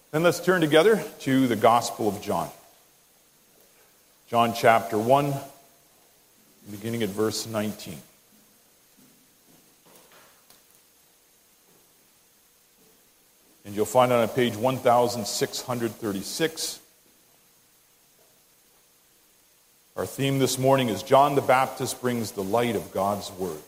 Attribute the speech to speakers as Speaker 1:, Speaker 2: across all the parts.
Speaker 1: Then let's turn together to the Gospel of John. John chapter 1, beginning at verse 19. And you'll find it on page 1636. Our theme this morning is John the Baptist brings the light of God's Word.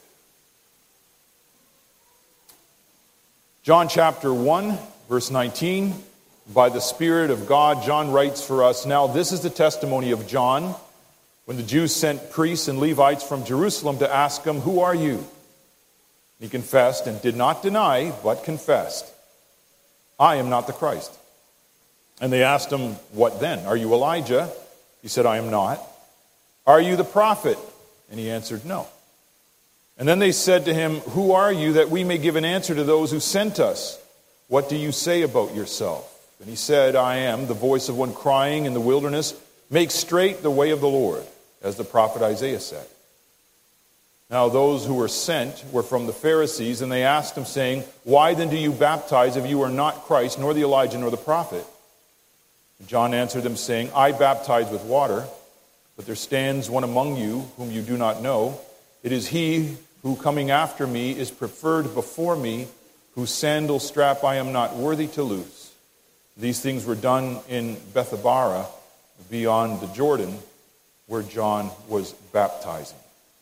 Speaker 1: John chapter 1, verse 19. By the Spirit of God, John writes for us, "Now this is the testimony of John, when the Jews sent priests and Levites from Jerusalem to ask him, 'Who are you?' He confessed and did not deny, but confessed, 'I am not the Christ.' And they asked him, 'What then? Are you Elijah?' He said, 'I am not.' 'Are you the prophet?' And he answered, 'No.' And then they said to him, 'Who are you, that we may give an answer to those who sent us? What do you say about yourself?' And he said, 'I am the voice of one crying in the wilderness, make straight the way of the Lord,' as the prophet Isaiah said. Now those who were sent were from the Pharisees, and they asked him, saying, 'Why then do you baptize if you are not Christ, nor the Elijah, nor the prophet?' And John answered them, saying, 'I baptize with water, but there stands one among you whom you do not know. It is he who coming after me is preferred before me, whose sandal strap I am not worthy to loose.' These things were done in Bethabara, beyond the Jordan, where John was baptizing."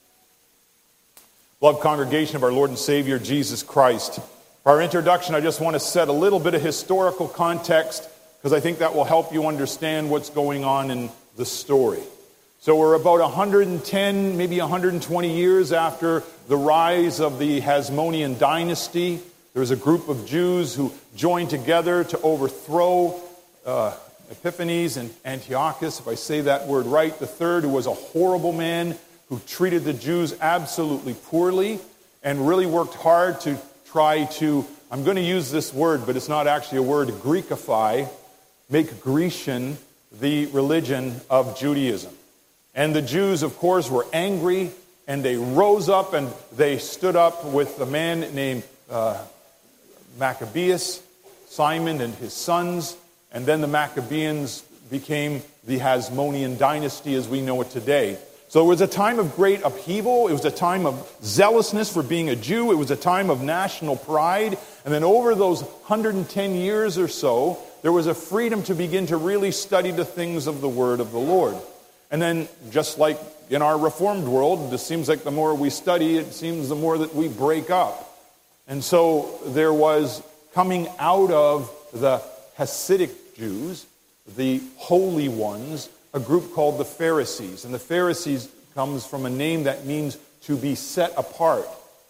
Speaker 1: Beloved congregation of our Lord and Savior, Jesus Christ, for our introduction, I just want to set a little bit of historical context, because I think that will help you understand what's going on in the story. So we're about 110, maybe 120 years after the rise of the Hasmonean dynasty. There was a group of Jews who joined together to overthrow Epiphanes and Antiochus, if I say that word right, the third, who was a horrible man who treated the Jews absolutely poorly and really worked hard to try to, I'm going to use this word, but it's not actually a word, Greekify, make Grecian the religion of Judaism. And the Jews, of course, were angry, and they rose up and they stood up with a man named Maccabeus, Simon and his sons, and then the Maccabeans became the Hasmonean dynasty as we know it today. So it was a time of great upheaval. It was a time of zealousness for being a Jew. It was a time of national pride. And then over those 110 years or so, there was a freedom to begin to really study the things of the Word of the Lord. And then, just like in our Reformed world, it seems like the more we study, it seems the more that we break up. And so there was, coming out of the Hasidic Jews, the holy ones, a group called the Pharisees. And the Pharisees comes from a name that means to be set apart.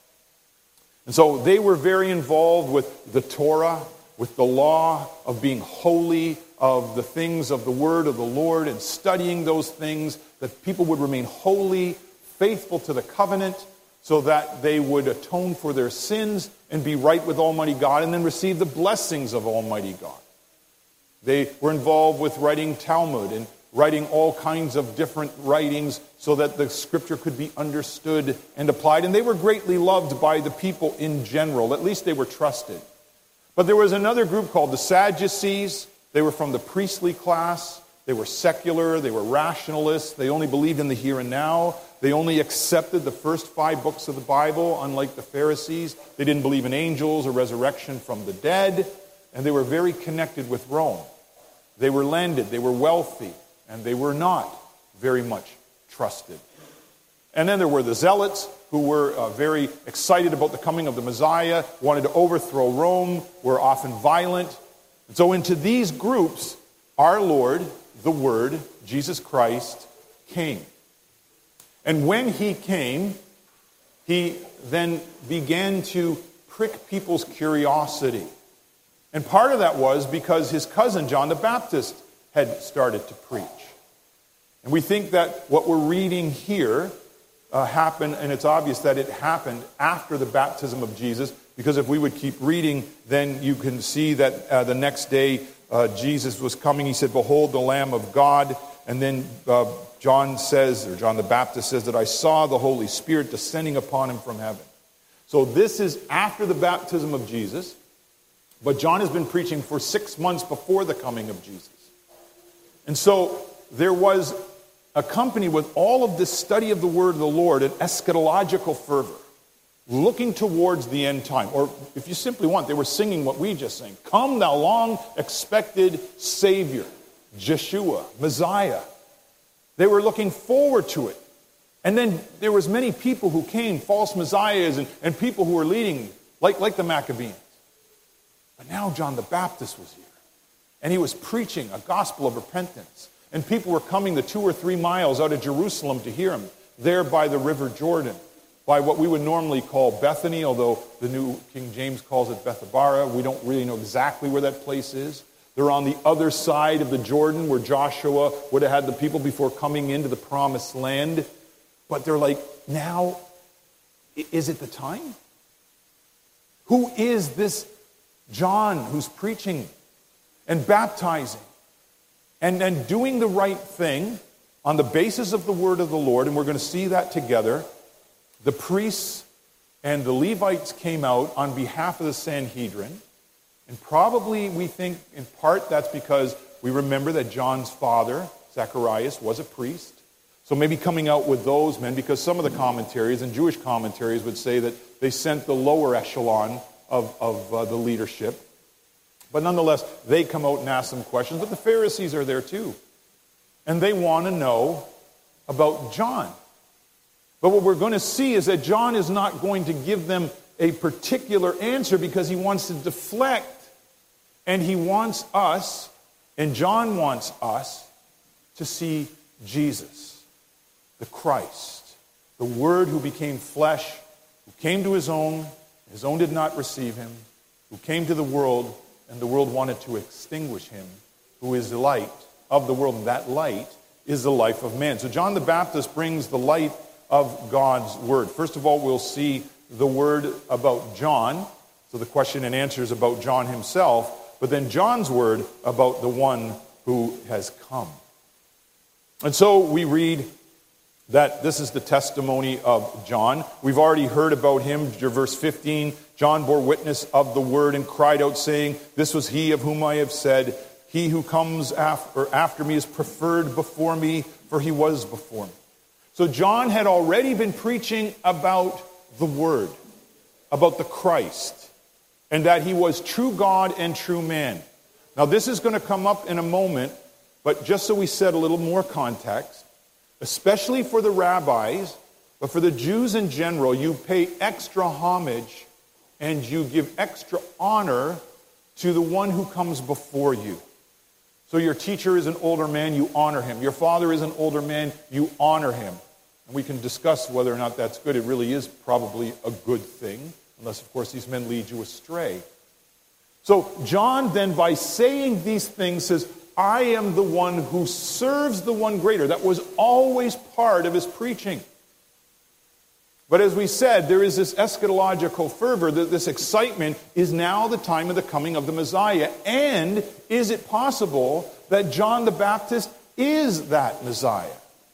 Speaker 1: And so they were very involved with the Torah, with the law of being holy, of the things of the word of the Lord, and studying those things, that people would remain holy, faithful to the covenant, so that they would atone for their sins and be right with Almighty God, and then receive the blessings of Almighty God. They were involved with writing Talmud and writing all kinds of different writings so that the Scripture could be understood and applied. And they were greatly loved by the people in general. At least they were trusted. But there was another group called the Sadducees. They were from the priestly class. They were secular. They were rationalists. They only believed in the here and now. They only accepted the first 5 books of the Bible, unlike the Pharisees. They didn't believe in angels or resurrection from the dead. And they were very connected with Rome. They were landed. They were wealthy. And they were not very much trusted. And then there were the Zealots, who were very excited about the coming of the Messiah, wanted to overthrow Rome, were often violent. And so into these groups, our Lord, the Word, Jesus Christ, came. And when he came, he then began to prick people's curiosity. And part of that was because his cousin, John the Baptist, had started to preach. And we think that what we're reading here happened, and it's obvious that it happened after the baptism of Jesus, because if we would keep reading, then you can see that the next day Jesus was coming. He said, "Behold the Lamb of God." And then John the Baptist says that I saw the Holy Spirit descending upon him from heaven. So this is after the baptism of Jesus. But John has been preaching for 6 months before the coming of Jesus. And so there was accompanied with all of this study of the word of the Lord an eschatological fervor, looking towards the end time. Or if you simply want, they were singing what we just sang. Come thou long expected Savior, Yeshua, Messiah. They were looking forward to it. And then there was many people who came, false messiahs and people who were leading, like the Maccabees. But now John the Baptist was here. And he was preaching a gospel of repentance. And people were coming the 2 or 3 miles out of Jerusalem to hear him, there by the River Jordan, by what we would normally call Bethany, although the New King James calls it Bethabara. We don't really know exactly where that place is. They're on the other side of the Jordan where Joshua would have had the people before coming into the promised land. But they're like, now, is it the time? Who is this John who's preaching and baptizing and doing the right thing on the basis of the word of the Lord? And we're going to see that together. The priests and the Levites came out on behalf of the Sanhedrin. And probably we think in part that's because we remember that John's father, Zacharias, was a priest. So maybe coming out with those men, because some of the commentaries and Jewish commentaries would say that they sent the lower echelon of the leadership. But nonetheless, they come out and ask some questions. But the Pharisees are there too. And they want to know about John. But what we're going to see is that John is not going to give them a particular answer because he wants to deflect. And he wants us, and John wants us, to see Jesus, the Christ, the Word who became flesh, who came to his own did not receive him, who came to the world, and the world wanted to extinguish him, who is the light of the world, and that light is the life of man. So John the Baptist brings the light of God's Word. First of all, we'll see the word about John. So the question and answer is about John himself, but then John's word about the one who has come. And so we read that this is the testimony of John. We've already heard about him. Verse 15, John bore witness of the word and cried out, saying, this was he of whom I have said, he who comes after me is preferred before me, for he was before me. So John had already been preaching about the word, about the Christ, and that he was true God and true man. Now this is going to come up in a moment, but just so we set a little more context, especially for the rabbis, but for the Jews in general, you pay extra homage and you give extra honor to the one who comes before you. So your teacher is an older man, you honor him. Your father is an older man, you honor him. And we can discuss whether or not that's good. It really is probably a good thing, unless, of course, these men lead you astray. So John then, by saying these things, says, I am the one who serves the one greater. That was always part of his preaching. But as we said, there is this eschatological fervor, that this excitement is now the time of the coming of the Messiah. And is it possible that John the Baptist is that Messiah?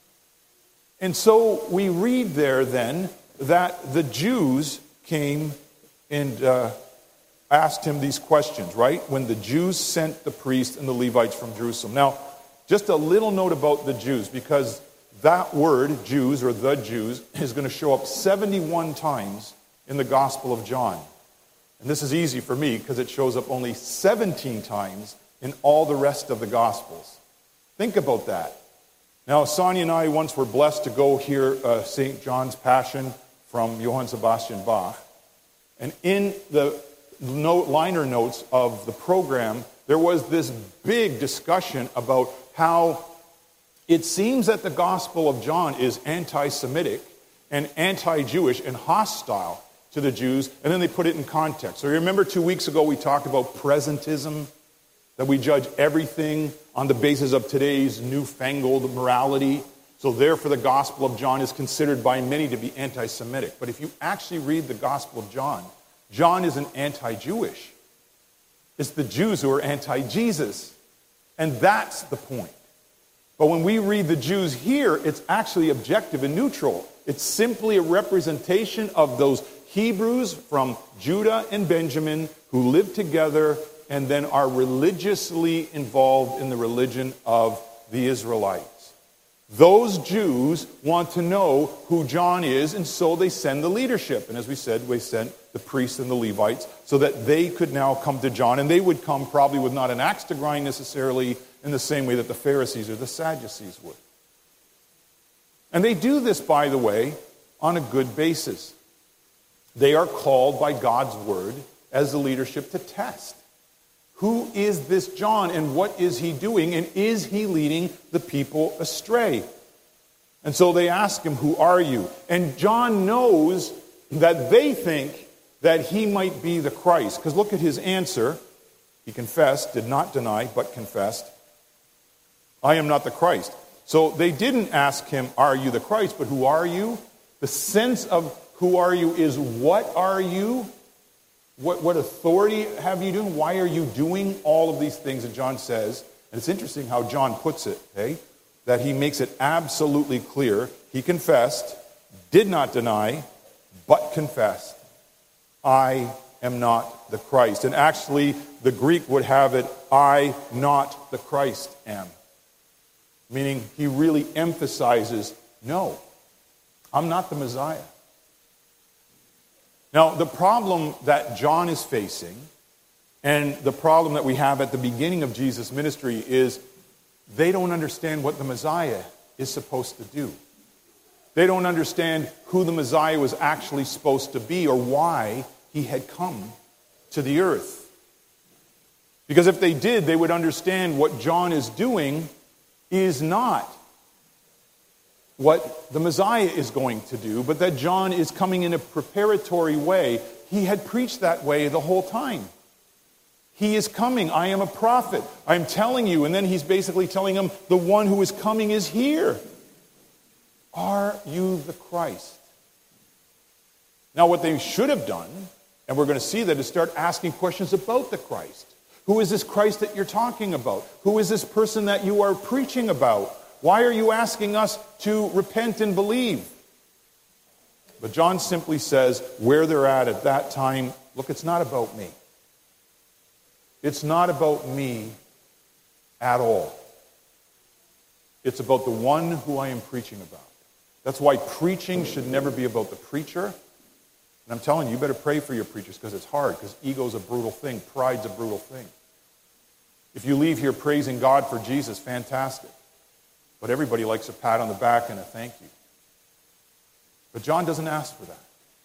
Speaker 1: And so we read there then that the Jews came and asked him these questions, right? When the Jews sent the priests and the Levites from Jerusalem. Now, just a little note about the Jews, because that word, Jews, or the Jews, is going to show up 71 times in the Gospel of John. And this is easy for me, because it shows up only 17 times in all the rest of the Gospels. Think about that. Now, Sonia and I once were blessed to go hear St. John's Passion from Johann Sebastian Bach. And in the liner notes of the program, there was this big discussion about how it seems that the Gospel of John is anti-Semitic and anti-Jewish and hostile to the Jews, and then they put it in context. So you remember 2 weeks ago we talked about presentism, that we judge everything on the basis of today's newfangled morality. So therefore the Gospel of John is considered by many to be anti-Semitic. But if you actually read the Gospel of John, John isn't anti-Jewish. It's the Jews who are anti-Jesus. And that's the point. But when we read the Jews here, it's actually objective and neutral. It's simply a representation of those Hebrews from Judah and Benjamin who live together and then are religiously involved in the religion of the Israelites. Those Jews want to know who John is, and so they send the leadership. And as we said, we sent the priests and the Levites so that they could now come to John, and they would come probably with not an axe to grind necessarily in the same way that the Pharisees or the Sadducees would. And they do this, by the way, on a good basis. They are called by God's word as the leadership to test. Who is this John, and what is he doing, and is he leading the people astray? And so they ask him, who are you? And John knows that they think that he might be the Christ. Because look at his answer. He confessed, did not deny, but confessed, I am not the Christ. So they didn't ask him, are you the Christ? But who are you? The sense of who are you is, what are you? What authority have you doing? Why are you doing all of these things that John says? And it's interesting how John puts it, okay? That he makes it absolutely clear. He confessed, did not deny, but confessed, I am not the Christ. And actually, the Greek would have it, I, not the Christ, am. Meaning, he really emphasizes, no, I'm not the Messiah. Now, the problem that John is facing, and the problem that we have at the beginning of Jesus' ministry, is they don't understand what the Messiah is supposed to do. They don't understand who the Messiah was actually supposed to be, or why he had come to the earth. Because if they did, they would understand what John is doing is not what the Messiah is going to do, but that John is coming in a preparatory way. He had preached that way the whole time. He is coming. I am a prophet. I'm telling you. And then he's basically telling them, the one who is coming is here. Are you the Christ? Now, what they should have done, and we're going to see that, is start asking questions about the Christ. Who is this Christ that you're talking about? Who is this person that you are preaching about? Why are you asking us to repent and believe? But John simply says, where they're at that time, look, it's not about me. It's not about me at all. It's about the one who I am preaching about. That's why preaching should never be about the preacher. And I'm telling you, you better pray for your preachers, because it's hard, because ego's a brutal thing. Pride's a brutal thing. If you leave here praising God for Jesus, fantastic. But everybody likes a pat on the back and a thank you. But John doesn't ask for that.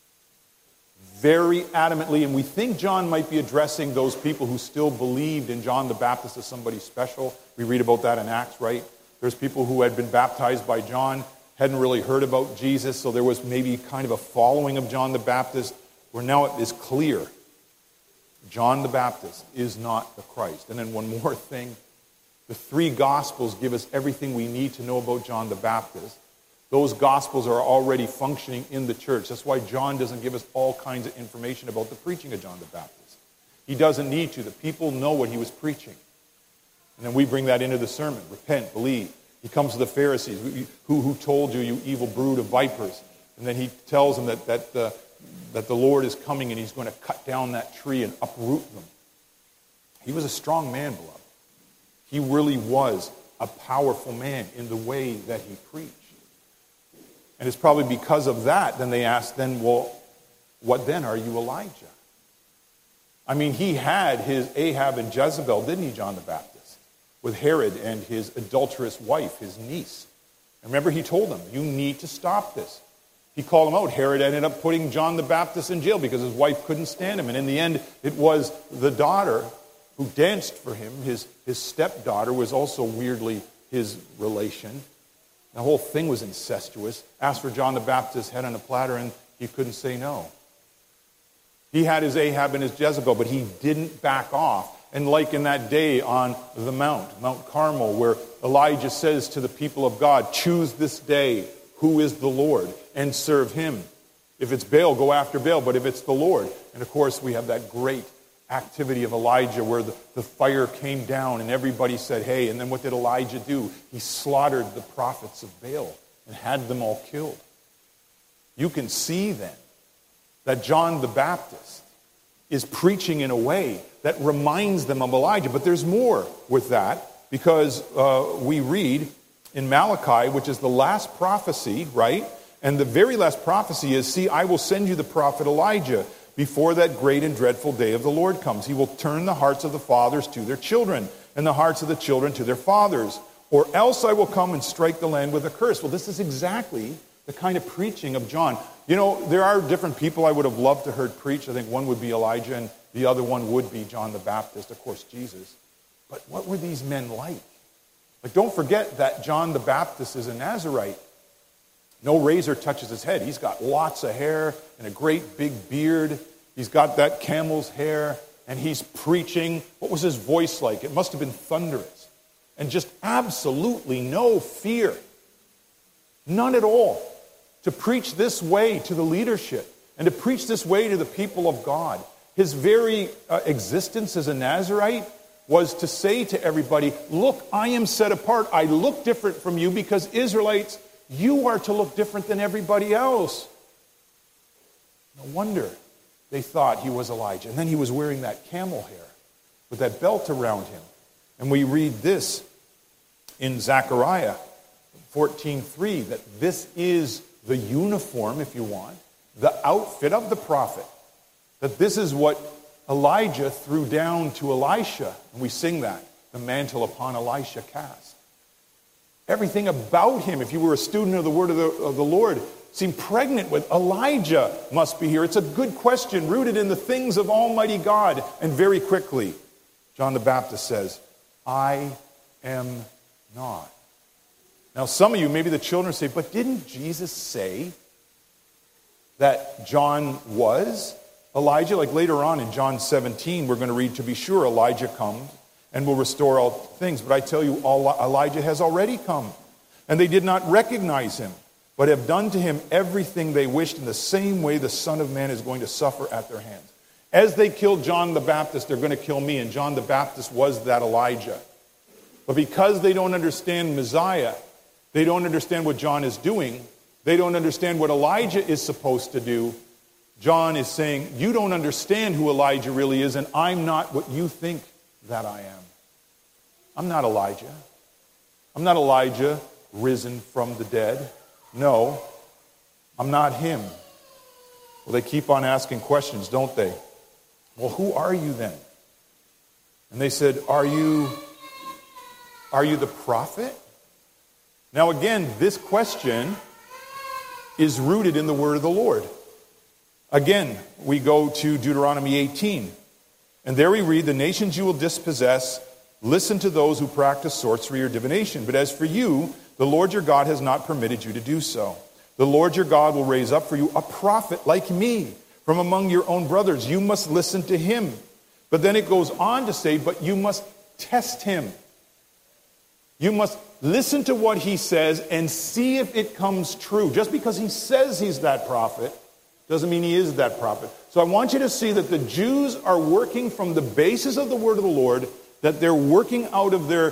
Speaker 1: Very adamantly, and we think John might be addressing those people who still believed in John the Baptist as somebody special. We read about that in Acts, right? There's people who had been baptized by John, hadn't really heard about Jesus, so there was maybe kind of a following of John the Baptist, where now it is clear John the Baptist is not the Christ. And then one more thing. The three Gospels give us everything we need to know about John the Baptist. Those Gospels are already functioning in the church. That's why John doesn't give us all kinds of information about the preaching of John the Baptist. He doesn't need to. The people know what he was preaching. And then we bring that into the sermon. Repent, believe. He comes to the Pharisees. Who told you, you evil brood of vipers? And then he tells them that the Lord is coming and he's going to cut down that tree and uproot them. He was a strong man, beloved. He really was a powerful man in the way that he preached. And it's probably because of that, then they asked, well, what then? Are you Elijah? I mean, he had his Ahab and Jezebel, didn't he, John the Baptist? With Herod and his adulterous wife, his niece. And remember, he told them, you need to stop this. He called them out. Herod ended up putting John the Baptist in jail because his wife couldn't stand him. And in the end, it was the daughter who danced for him. His stepdaughter was also weirdly his relation. The whole thing was incestuous. Asked for John the Baptist's head on a platter, and he couldn't say no. He had his Ahab and his Jezebel, but he didn't back off. And like in that day on the Mount Carmel, where Elijah says to the people of God, choose this day who is the Lord and serve him. If it's Baal, go after Baal, but if it's the Lord. And of course, we have that great activity of Elijah where the fire came down and everybody said, hey, and then what did Elijah do? He slaughtered the prophets of Baal and had them all killed. You can see then that John the Baptist is preaching in a way that reminds them of Elijah. But there's more with that, because we read in Malachi, which is the last prophecy, right? And the very last prophecy is, see, I will send you the prophet Elijah before that great and dreadful day of the Lord comes. He will turn the hearts of the fathers to their children, and the hearts of the children to their fathers. Or else I will come and strike the land with a curse. Well, this is exactly the kind of preaching of John. You know, there are different people I would have loved to heard preach. I think one would be Elijah, and the other one would be John the Baptist, of course, Jesus. But what were these men like? Like, don't forget that John the Baptist is a Nazirite. No razor touches his head. He's got lots of hair and a great big beard. He's got that camel's hair, and he's preaching. What was his voice like? It must have been thunderous. And just absolutely no fear. None at all. To preach this way to the leadership and to preach this way to the people of God. His very existence as a Nazirite was to say to everybody, look, I am set apart. I look different from you because Israelites, you are to look different than everybody else. No wonder they thought he was Elijah. And then he was wearing that camel hair with that belt around him. And we read this in Zechariah 14:3, that this is the uniform, if you want, the outfit of the prophet. That this is what Elijah threw down to Elisha. And we sing that, the mantle upon Elisha cast. Everything about him, if you were a student of the word of the Lord, seemed pregnant with Elijah must be here. It's a good question, rooted in the things of Almighty God. And very quickly, John the Baptist says, I am not. Now, some of you, maybe the children say, but didn't Jesus say that John was Elijah? Like later on in John 17, we're going to read, to be sure, Elijah comes and will restore all things. But I tell you, Elijah has already come. And they did not recognize him, but have done to him everything they wished. In the same way, the Son of Man is going to suffer at their hands. As they killed John the Baptist, they're going to kill me. And John the Baptist was that Elijah. But because they don't understand Messiah, they don't understand what John is doing, they don't understand what Elijah is supposed to do, John is saying, you don't understand who Elijah really is, and I'm not what you think that I am. I'm not Elijah. I'm not Elijah risen from the dead. No, I'm not him. Well, they keep on asking questions, don't they? Well, who are you then? And they said, Are you the prophet? Now again, this question is rooted in the word of the Lord. Again, we go to Deuteronomy 18. And there we read, the nations you will dispossess, listen to those who practice sorcery or divination. But as for you, the Lord your God has not permitted you to do so. The Lord your God will raise up for you a prophet like me from among your own brothers. You must listen to him. But then it goes on to say, but you must test him. You must listen to what he says and see if it comes true. Just because he says he's that prophet doesn't mean he is that prophet. So I want you to see that the Jews are working from the basis of the word of the Lord, that they're working out of their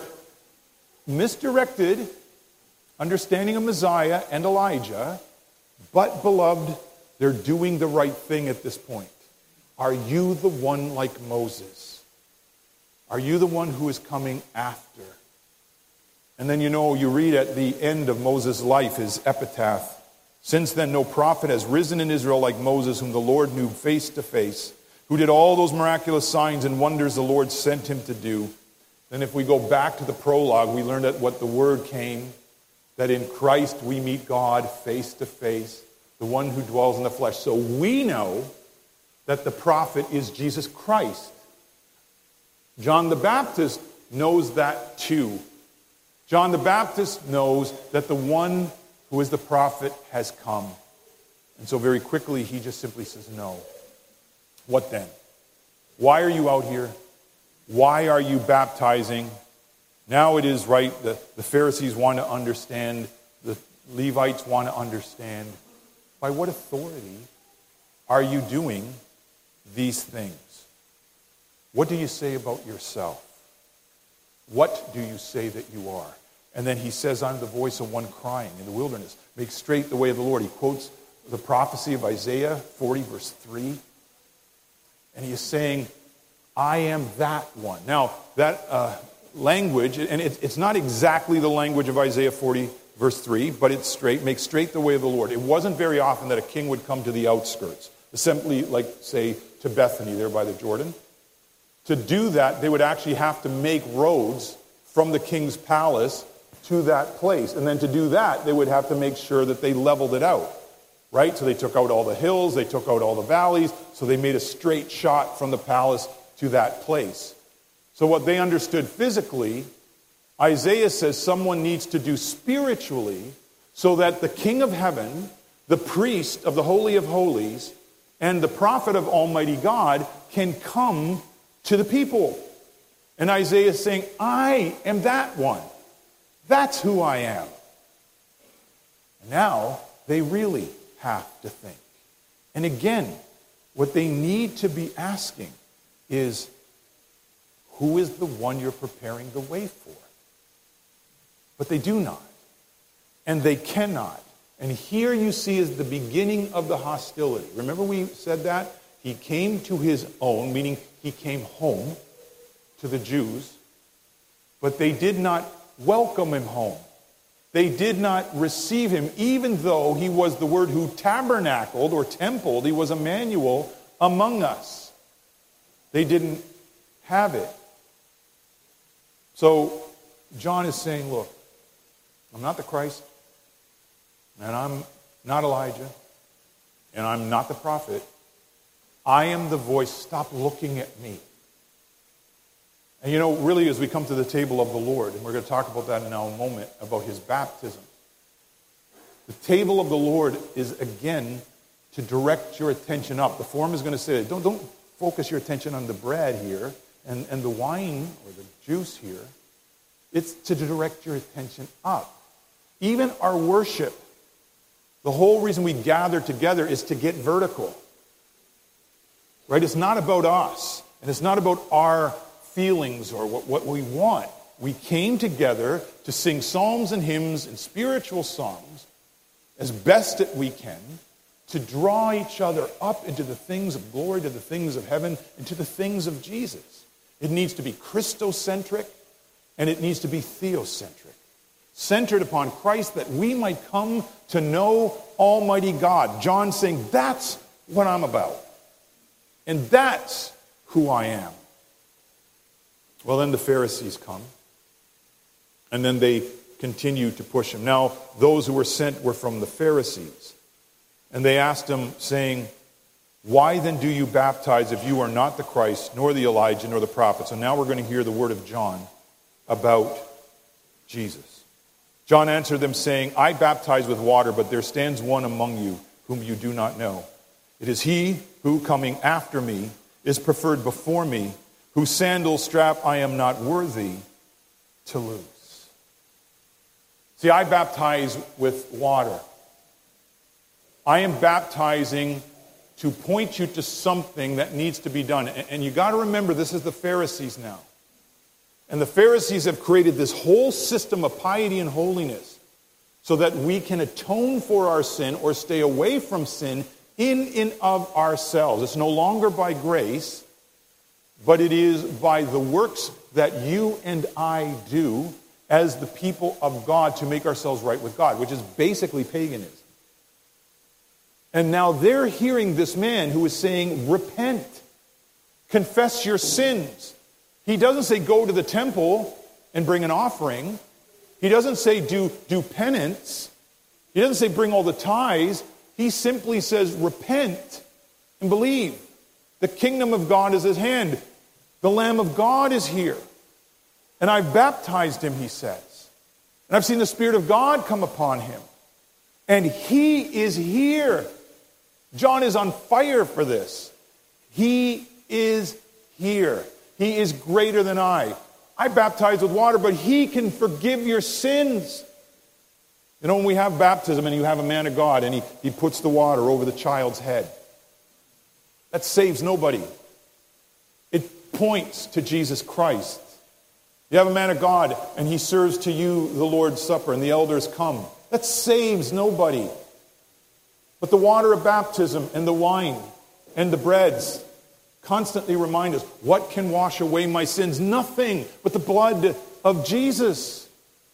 Speaker 1: misdirected understanding of Messiah and Elijah, but, beloved, they're doing the right thing at this point. Are you the one like Moses? Are you the one who is coming after? And then, you read at the end of Moses' life, his epitaph, since then no prophet has risen in Israel like Moses, whom the Lord knew face to face, who did all those miraculous signs and wonders the Lord sent him to do. Then if we go back to the prologue, we learn that what the word came, that in Christ we meet God face to face, the one who dwells in the flesh. So we know that the prophet is Jesus Christ. John the Baptist knows that too. John the Baptist knows that the one who is the prophet has come. And so very quickly he just simply says, no. What then? Why are you out here? Why are you baptizing? Now it is right that the Pharisees want to understand, the Levites want to understand, by what authority are you doing these things? What do you say about yourself? What do you say that you are? And then he says, I'm the voice of one crying in the wilderness, make straight the way of the Lord. He quotes the prophecy of Isaiah 40, verse 3. And he is saying, I am that one. Now, that language, and it's not exactly the language of Isaiah 40, verse 3, but it's straight, make straight the way of the Lord. It wasn't very often that a king would come to the outskirts, simply like, say, to Bethany there by the Jordan. To do that, they would actually have to make roads from the king's palace to that place. And then to do that, they would have to make sure that they leveled it out, right? So they took out all the hills, they took out all the valleys, so they made a straight shot from the palace to that place. So what they understood physically, Isaiah says someone needs to do spiritually so that the King of Heaven, the priest of the Holy of Holies, and the prophet of Almighty God can come to the people. And Isaiah is saying, I am that one. That's who I am. And now they really have to think. And again, what they need to be asking is, who is the one you're preparing the way for? But they do not. And they cannot. And here you see is the beginning of the hostility. Remember we said that? He came to his own, meaning he came home to the Jews, but they did not welcome him home. They did not receive him, even though he was the Word who tabernacled or templed. He was Emmanuel among us. They didn't have it. So John is saying, look, I'm not the Christ, and I'm not Elijah, and I'm not the prophet. I am the voice. Stop looking at me. And you know, really, as we come to the table of the Lord, and we're going to talk about that in now a moment, about his baptism, the table of the Lord is, again, to direct your attention up. The form is going to say, don't focus your attention on the bread here and the wine or the juice here. It's to direct your attention up. Even our worship, the whole reason we gather together is to get vertical. Right? It's not about us, and it's not about our feelings or what we want. We came together to sing psalms and hymns and spiritual songs as best that we can to draw each other up into the things of glory, to the things of heaven, and to the things of Jesus. It needs to be Christocentric, and it needs to be theocentric. Centered upon Christ, that we might come to know Almighty God. John saying, that's what I'm about. And that's who I am. Well, then the Pharisees come. And then they continue to push him. Now, those who were sent were from the Pharisees. And they asked him, saying, why then do you baptize if you are not the Christ, nor the Elijah, nor the prophet? So now we're going to hear the word of John about Jesus. John answered them, saying, I baptize with water, but there stands one among you whom you do not know. It is he who, coming after me, is preferred before me, whose sandal strap I am not worthy to loose. See, I baptize with water. I am baptizing to point you to something that needs to be done. And you got to remember, this is the Pharisees now. And the Pharisees have created this whole system of piety and holiness so that we can atone for our sin or stay away from sin in and of ourselves. It's no longer by grace, but it is by the works that you and I do as the people of God to make ourselves right with God, which is basically paganism. And now they're hearing this man who is saying, repent, confess your sins. He doesn't say go to the temple and bring an offering. He doesn't say do penance. He doesn't say bring all the tithes. He simply says repent and believe. The kingdom of God is at hand. The Lamb of God is here. And I've baptized him, he says. And I've seen the Spirit of God come upon him. And he is here. John is on fire for this. He is here. He is greater than I. I baptize with water, but he can forgive your sins. You know, when we have baptism and you have a man of God and he puts the water over the child's head, that saves nobody. It points to Jesus Christ. You have a man of God and he serves to you the Lord's Supper and the elders come. That saves nobody. But the water of baptism and the wine and the breads constantly remind us, what can wash away my sins? Nothing but the blood of Jesus.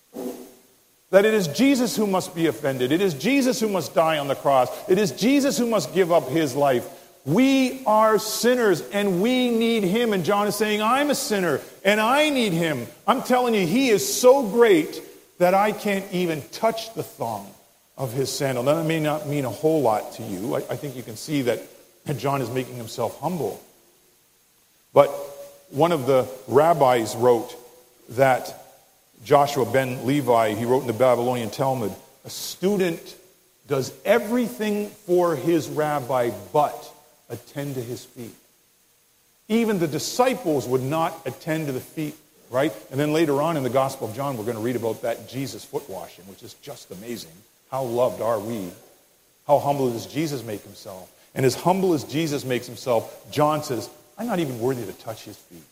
Speaker 1: That it is Jesus who must be offended. It is Jesus who must die on the cross. It is Jesus who must give up his life. We are sinners and we need him. And John is saying, I'm a sinner and I need him. I'm telling you, he is so great that I can't even touch the thong of his sandal. Now, that may not mean a whole lot to you. I think you can see that John is making himself humble. But one of the rabbis wrote that Joshua ben Levi, he wrote in the Babylonian Talmud, a student does everything for his rabbi but attend to his feet. Even the disciples would not attend to the feet, right? And then later on in the Gospel of John, we're going to read about that Jesus foot washing, which is just amazing. How loved are we? How humble does Jesus make himself? And as humble as Jesus makes himself, John says, I'm not even worthy to touch his feet.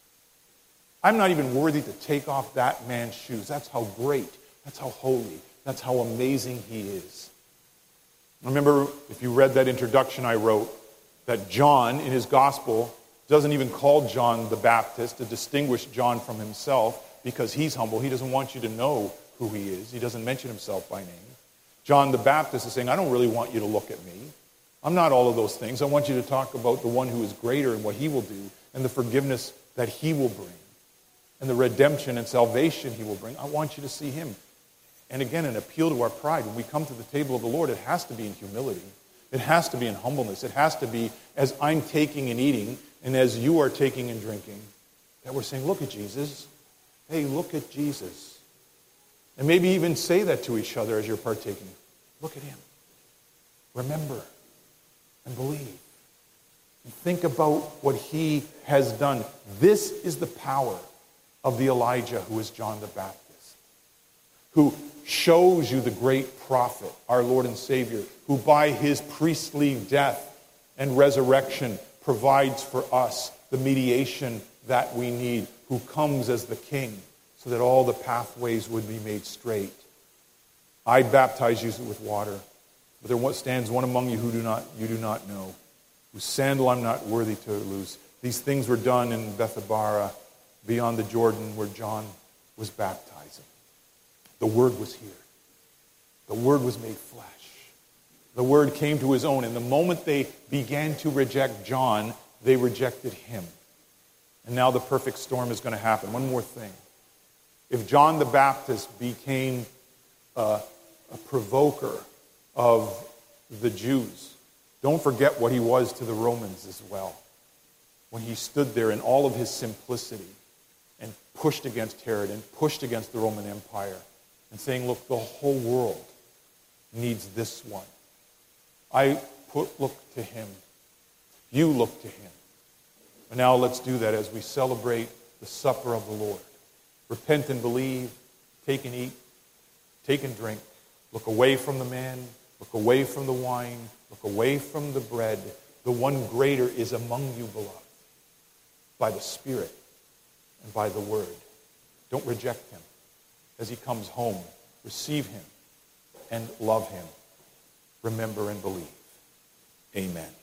Speaker 1: I'm not even worthy to take off that man's shoes. That's how great, that's how holy, that's how amazing he is. Remember, if you read that introduction I wrote, that John in his gospel doesn't even call John the Baptist to distinguish John from himself because he's humble. He doesn't want you to know who he is. He doesn't mention himself by name. John the Baptist is saying, I don't really want you to look at me. I'm not all of those things. I want you to talk about the one who is greater and what he will do and the forgiveness that he will bring and the redemption and salvation he will bring. I want you to see him. And again, an appeal to our pride. When we come to the table of the Lord, it has to be in humility. It has to be in humbleness. It has to be as I'm taking and eating and as you are taking and drinking, that we're saying, look at Jesus. Hey, look at Jesus. And maybe even say that to each other as you're partaking. Look at him. Remember and believe. And think about what he has done. This is the power of the Elijah who is John the Baptist, who shows you the great prophet, our Lord and Savior, who by his priestly death and resurrection provides for us the mediation that we need, who comes as the King so that all the pathways would be made straight. I baptize you with water, but there stands one among you who you do not know, whose sandal I'm not worthy to loose. These things were done in Bethabara, beyond the Jordan, where John was baptizing. The Word was here. The Word was made flesh. The Word came to his own, and the moment they began to reject John, they rejected him. And now the perfect storm is going to happen. One more thing. If John the Baptist became a provoker of the Jews, don't forget what he was to the Romans as well. When he stood there in all of his simplicity and pushed against Herod and pushed against the Roman Empire and saying, look, the whole world needs this one. Look to him. You look to him. And now let's do that as we celebrate the supper of the Lord. Repent and believe. Take and eat. Take and drink. Look away from the man. Look away from the wine. Look away from the bread. The one greater is among you, beloved, by the Spirit and by the Word. Don't reject him. As he comes home, receive him and love him. Remember and believe. Amen.